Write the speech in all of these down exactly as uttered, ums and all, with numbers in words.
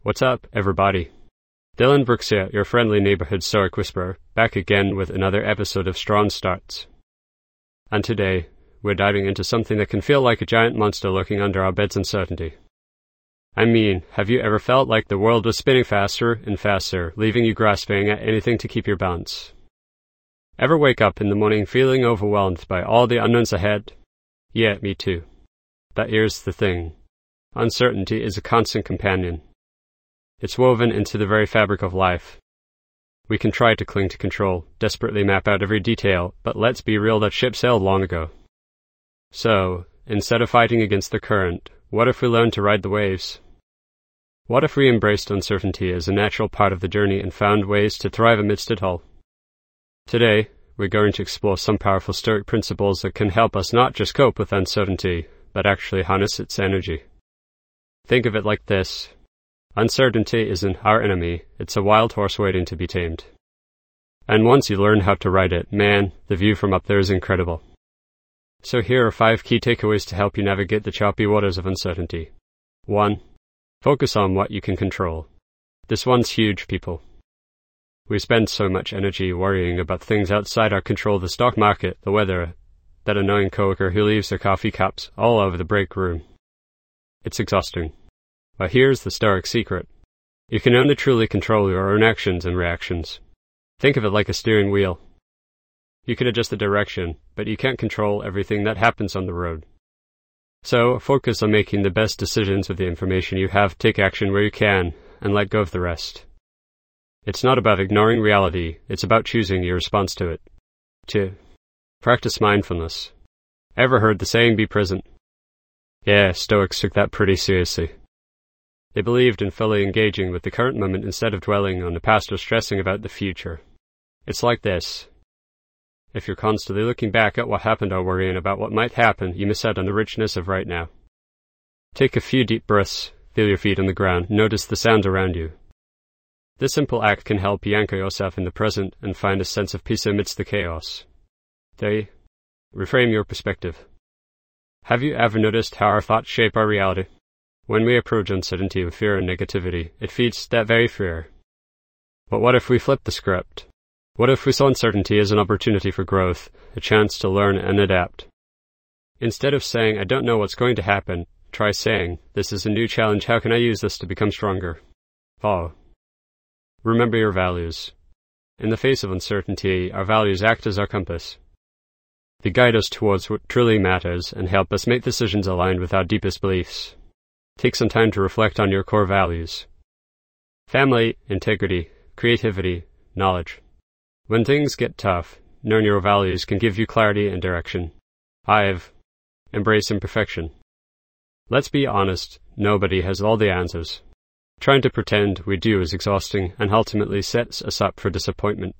What's up, everybody? Dylan Brooks here, your friendly neighborhood Stoic Whisperer, back again with another episode of Strong Starts. And today, we're diving into something that can feel like a giant monster lurking under our bed's uncertainty. I mean, have you ever felt like the world was spinning faster and faster, leaving you grasping at anything to keep your balance? Ever wake up in the morning feeling overwhelmed by all the unknowns ahead? Yeah, me too. But here's the thing. Uncertainty is a constant companion. It's woven into the very fabric of life. We can try to cling to control, desperately map out every detail, but let's be real, that ship sailed long ago. So, instead of fighting against the current, what if we learned to ride the waves? What if we embraced uncertainty as a natural part of the journey and found ways to thrive amidst it all? Today, we're going to explore some powerful Stoic principles that can help us not just cope with uncertainty, but actually harness its energy. Think of it like this. Uncertainty isn't our enemy, it's a wild horse waiting to be tamed. And once you learn how to ride it, man, the view from up there is incredible. So here are five key takeaways to help you navigate the choppy waters of uncertainty. one. Focus on what you can control. This one's huge, people. We spend so much energy worrying about things outside our control: the stock market, the weather, that annoying coworker who leaves their coffee cups all over the break room. It's exhausting. But here's the Stoic secret. You can only truly control your own actions and reactions. Think of it like a steering wheel. You can adjust the direction, but you can't control everything that happens on the road. So, focus on making the best decisions with the information you have, take action where you can, and let go of the rest. It's not about ignoring reality, it's about choosing your response to it. two. Practice mindfulness. Ever heard the saying, be present? Yeah, Stoics took that pretty seriously. They believed in fully engaging with the current moment instead of dwelling on the past or stressing about the future. It's like this. If you're constantly looking back at what happened or worrying about what might happen, you miss out on the richness of right now. Take a few deep breaths, feel your feet on the ground, notice the sounds around you. This simple act can help you anchor yourself in the present and find a sense of peace amidst the chaos. three. Reframe your perspective. Have you ever noticed how our thoughts shape our reality? When we approach uncertainty with fear and negativity, it feeds that very fear. But what if we flip the script? What if we saw uncertainty as an opportunity for growth, a chance to learn and adapt? Instead of saying, I don't know what's going to happen, try saying, this is a new challenge, how can I use this to become stronger? four. Remember your values. In the face of uncertainty, our values act as our compass. They guide us towards what truly matters and help us make decisions aligned with our deepest beliefs. Take some time to reflect on your core values. Family, integrity, creativity, knowledge. When things get tough, knowing your values can give you clarity and direction. five. Embrace imperfection. Let's be honest, nobody has all the answers. Trying to pretend we do is exhausting and ultimately sets us up for disappointment.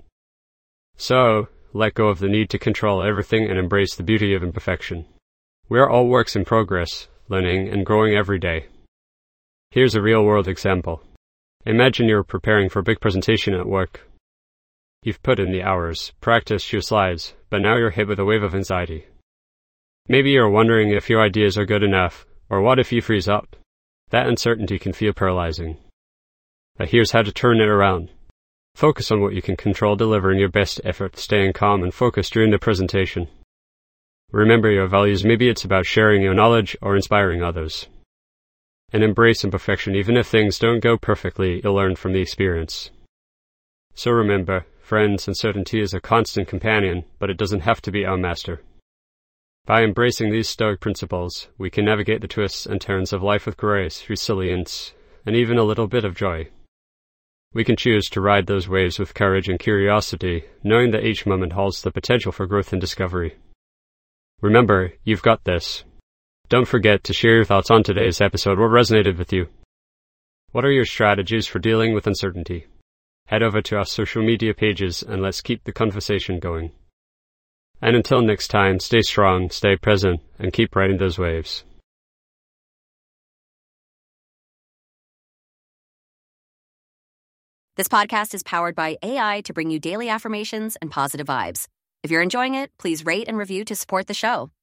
So, let go of the need to control everything and embrace the beauty of imperfection. We are all works in progress, learning and growing every day. Here's a real-world example. Imagine you're preparing for a big presentation at work. You've put in the hours, practiced your slides, but now you're hit with a wave of anxiety. Maybe you're wondering if your ideas are good enough, or what if you freeze up? That uncertainty can feel paralyzing. But here's how to turn it around. Focus on what you can control, delivering your best effort, staying calm and focused during the presentation. Remember your values. Maybe it's about sharing your knowledge or inspiring others. And embrace imperfection. Even if things don't go perfectly, you'll learn from the experience. So remember, friends, uncertainty is a constant companion, but it doesn't have to be our master. By embracing these Stoic principles, we can navigate the twists and turns of life with grace, resilience, and even a little bit of joy. We can choose to ride those waves with courage and curiosity, knowing that each moment holds the potential for growth and discovery. Remember, you've got this. Don't forget to share your thoughts on today's episode. What resonated with you? What are your strategies for dealing with uncertainty? Head over to our social media pages and let's keep the conversation going. And until next time, stay strong, stay present, and keep riding those waves. This podcast is powered by A I to bring you daily affirmations and positive vibes. If you're enjoying it, please rate and review to support the show.